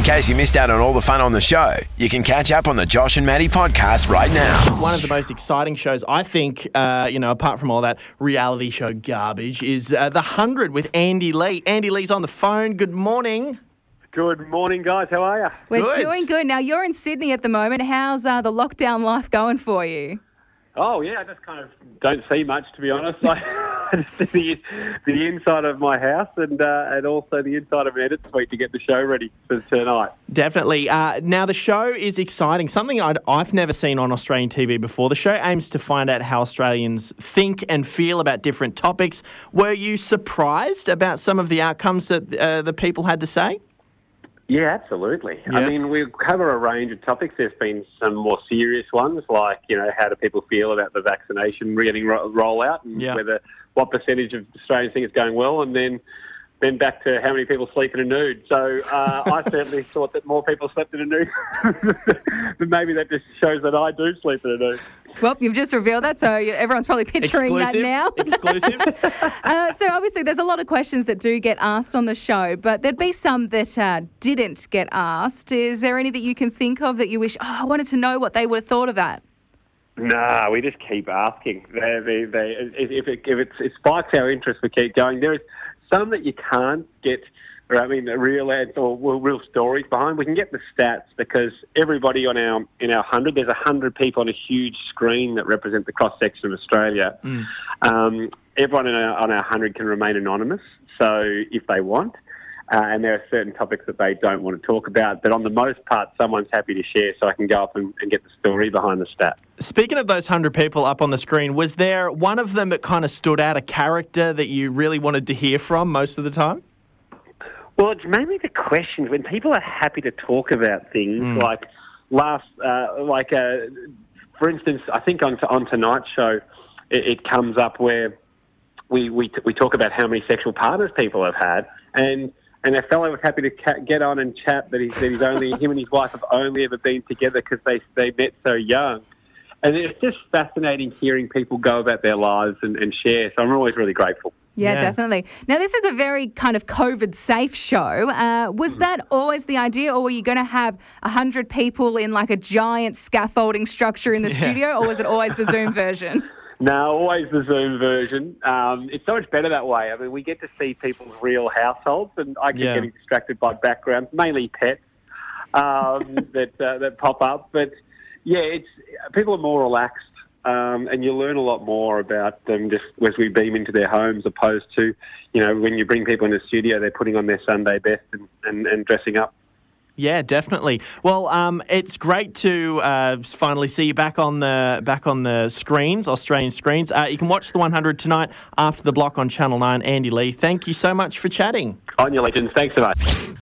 case you missed out on all the fun on the show, you can catch up on the Josh and Maddie podcast right now. One of the most exciting shows, I think, apart from all that reality show garbage, is The 100 with Andy Lee. Andy Lee's on the phone. Good morning. Good morning, guys. How are you? We're doing good. Now, you're in Sydney at the moment. How's the lockdown life going for you? Oh, yeah, I just kind of don't see much, to be honest. I just see the inside of my house and also the inside of an edit suite to get the show ready for tonight. Definitely. Now, the show is exciting. Something I've never seen on Australian TV before. The show aims to find out how Australians think and feel about different topics. Were you surprised about some of the outcomes that the people had to say? Yeah, absolutely. Yeah. I mean, we cover a range of topics. There's been some more serious ones, like, how do people feel about the vaccination getting rollout and what percentage of Australians think it's going well, and then back to how many people sleep in a nude. So I certainly thought that more people slept in a nude, but maybe that just shows that I do sleep in a nude. Well, you've just revealed that, so everyone's probably picturing that now. Exclusive. So obviously there's a lot of questions that do get asked on the show, but there'd be some that didn't get asked. Is there any that you can think of that you wish, I wanted to know what they would have thought of that? Nah, we just keep asking. If it spikes our interest, we keep going. There is some that you can't get, real ads or real stories behind. We can get the stats because everybody in our 100, there's 100 people on a huge screen that represent the cross-section of Australia. Everyone on our 100 can remain anonymous, so if they want. And there are certain topics that they don't want to talk about. But on the most part, someone's happy to share, so I can go up and get the story behind the stat. Speaking of those 100 people up on the screen, was there one of them that kind of stood out, a character that you really wanted to hear from most of the time? Well, it's mainly the questions. When people are happy to talk about things, for instance, I think on tonight's show, it comes up where we talk about how many sexual partners people have had, and a fellow was happy to get on and chat that he's only him and his wife have only ever been together because they met so young. And it's just fascinating hearing people go about their lives and share. So I'm always really grateful. Yeah, definitely. Now, this is a very kind of COVID-safe show. Was that always the idea, or were you going to have 100 people in like a giant scaffolding structure in the studio, or was it always the Zoom version? No, always the Zoom version. It's so much better that way. I mean, we get to see people's real households, and I keep getting distracted by backgrounds, mainly pets that pop up. But yeah, people are more relaxed, and you learn a lot more about them just as we beam into their homes, opposed to when you bring people in the studio, they're putting on their Sunday best and dressing up. Yeah, definitely. Well, it's great to finally see you back on the screens, Australian screens. You can watch the 100 tonight after the block on Channel 9. Andy Lee, thank you so much for chatting. On your legends. Thanks so much.